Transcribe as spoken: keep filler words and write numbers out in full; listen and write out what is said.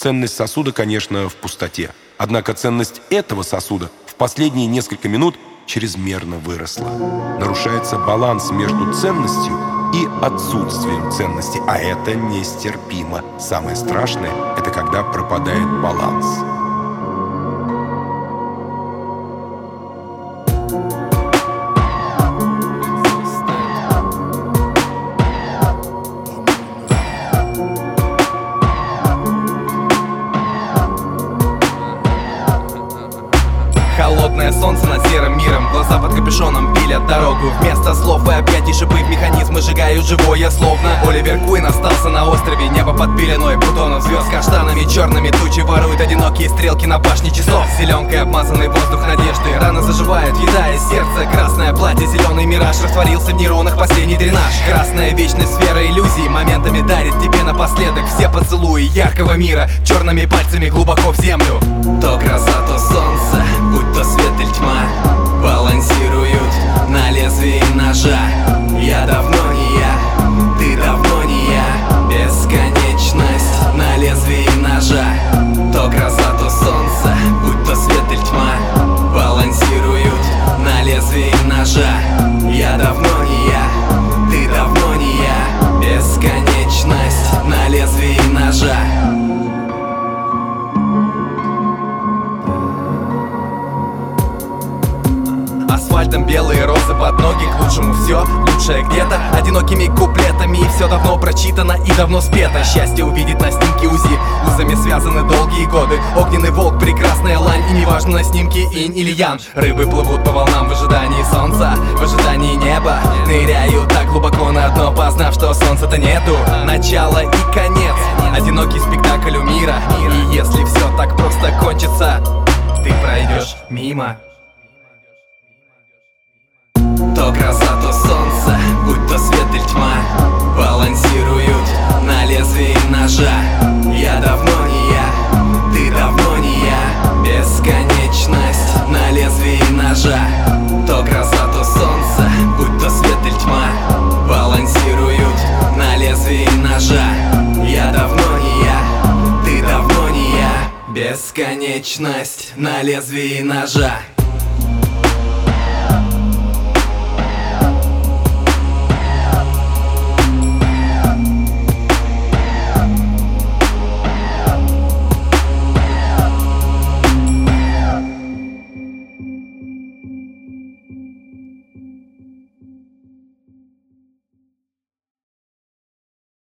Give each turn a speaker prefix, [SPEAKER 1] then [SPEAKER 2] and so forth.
[SPEAKER 1] Ценность сосуда, конечно, в пустоте. Однако ценность этого сосуда в последние несколько минут чрезмерно выросла. Нарушается баланс между ценностью и отсутствием ценности, а это нестерпимо. Самое страшное — это когда пропадает баланс.
[SPEAKER 2] Холодное солнце над серым миром, глаза под капюшоном пилят дорогу. Вместо слов и объятий шипы в механизмы сжигают живое, словно Оливер Куин остался на острове. Небо под пеленой бутонов звезд, каштанами черными тучи воруют одинокие стрелки на башне часов. Зеленкой обмазанный воздух надежды, раны заживают, въедая сердце. Красное платье, зеленый мираж растворился в нейронах, последний дренаж. Красная вечность, сфера иллюзий моментами дарит тебе напоследок все поцелуи яркого мира, черными пальцами глубоко в землю. То гроза, то солнце, будь то свет или тьма, балансируют на лезвии ножа. Я давно не я, ты давно не я. Бесконечность на лезвии ножа. То гроза, то солнце, будь то свет или тьма, балансируют на лезвии ножа. Я давно не я, ты давно не я. Бесконечность на лезвии ножа. Асфальтом белые розы под ноги, к лучшему все лучшее где-то. Одинокими куплетами и все давно прочитано и давно спето. Счастье увидеть на снимке УЗИ, узами связаны долгие годы. Огненный волк, прекрасная лань, и неважно на снимке инь или ян. Рыбы плывут по волнам в ожидании солнца, в ожидании неба. Ныряют так глубоко на дно, познав, что солнца-то нету. Начало и конец, одинокий спектакль у мира. И если все так просто кончится, ты пройдешь мимо. То гроза, то солнце, будь то свет или тьма, балансируют на лезвии ножа. Я давно не я, ты давно не я. Бесконечность на лезвии ножа. То гроза, то солнце, будь то свет или тьма, балансируют на лезвии ножа. Я давно не я, ты давно не я. Бесконечность на лезвии ножа.